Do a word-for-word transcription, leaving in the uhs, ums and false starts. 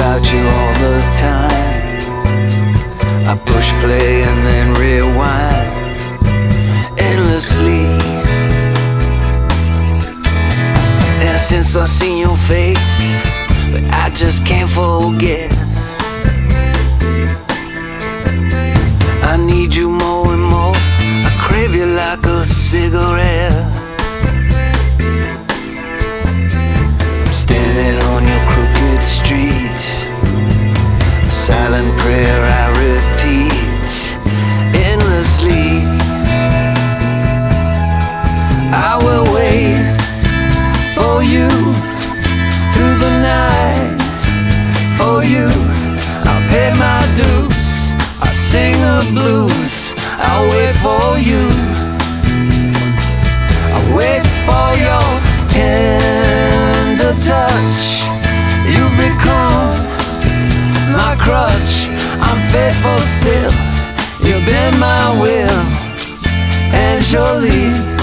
about you all the time. I push play and then rewind endlessly. And since I seen your face, but I just can't forget. I need you more and more. I crave you like a cigarette. I'm standing on your crooked street, a silent prayer I repeat endlessly. I will wait for you through the night. For you, I'll pay my dues. I sing the blues. I'll wait for you. I'll wait for your tender touch. You become my crutch. I'm faithful still. You bend my will, and surely